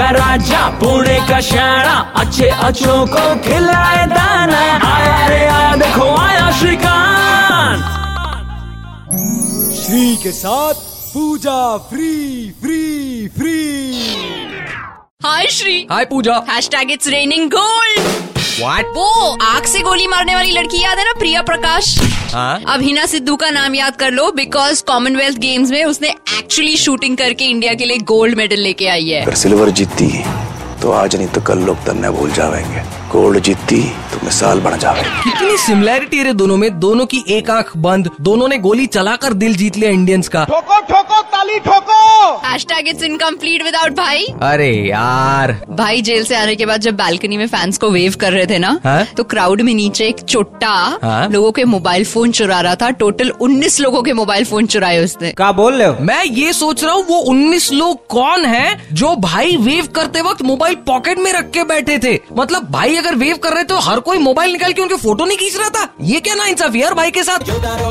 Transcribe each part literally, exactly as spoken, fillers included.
का राजा, पुणे का शाना, अच्छे अच्छों को खिलाए दाना। आया रे आया, देखो आया श्रीकांत। श्री के साथ Puja free free free. Hi Shri. Hi Puja. Hashtag it's raining gold. What? वो आग से गोली मारने वाली लड़की याद है ना, प्रिया प्रकाश? हाँ? अब हिना सिद्धू का नाम याद कर लो, बिकॉज कॉमनवेल्थ गेम्स में उसने एक्चुअली शूटिंग करके इंडिया के लिए गोल्ड मेडल लेके आई है। अगर सिल्वर जीतती तो आज नहीं तो कल लोग तन्ने भूल जाएंगे, गोल्ड जीतती तो मिसाल बन जाएगी। कितनी सिमिलैरिटी है दोनों में, दोनों की एक आंख बंद, दोनों ने गोली चलाकर दिल जीत लिया इंडियंस का। ठोको ठोको ताली ठोको। हैशटैग इट्स इनकम्प्लीट विदाउट भाई। अरे यार, भाई जेल से आने के बाद जब बालकनी में फैंस को वेव कर रहे थे ना, हाँ? तो क्राउड में नीचे एक चोट्टा हाँ? लोगों के मोबाइल फोन चुरा रहा था। टोटल उन्नीस लोगों के मोबाइल फोन चुराए उसने। क्या बोल रहे हो? मैं ये सोच रहा हूँ वो उन्नीस लोग कौन हैं जो भाई वेव करते वक्त मोबाइल पॉकेट में रख के बैठे थे। मतलब भाई अगर वेव कर रहे थे तो हर कोई मोबाइल निकाल के उनके फोटो नहीं खींच रहा था। ये क्या नाइंसाफी यार भाई के साथ।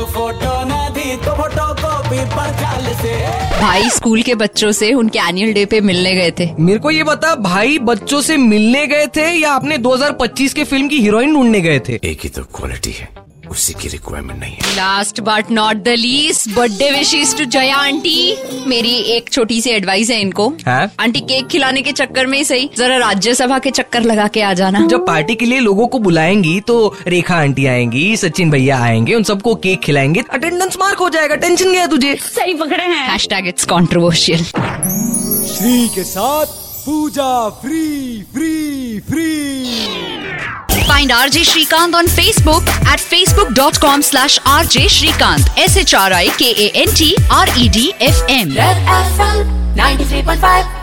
भाई स्कूल के बच्चों से उनके एनुअल डे पे मिलने गए थे। मेरे को ये बता, भाई बच्चों से मिलने गए थे या अपने दो हज़ार पच्चीस के फिल्म की हीरोइन ढूंढने गए थे? एक ही तो क्वालिटी है, उसी की रिक्वायरमेंट नहीं है। Last but not the least, birthday wishes to Jaya aunty. मेरी एक छोटी सी एडवाइस है इनको। हाँ? आंटी केक खिलाने के चक्कर में ही सही, जरा राज्यसभा के चक्कर लगा के आ जाना। जब पार्टी के लिए लोगों को बुलाएंगी तो रेखा आंटी आएंगी, सचिन भैया आएंगे, उन सबको केक खिलाएंगे, अटेंडेंस मार्क हो जाएगा। टेंशन गया तुझे? सही पकड़े हैं। Hashtag it's controversial. श्री के साथ Puja free free free. Find R J Shrikant on Facebook at facebook dot com slash R J Shrikant. S H R I K A N T R E D F M. Red F M ninety-three point five.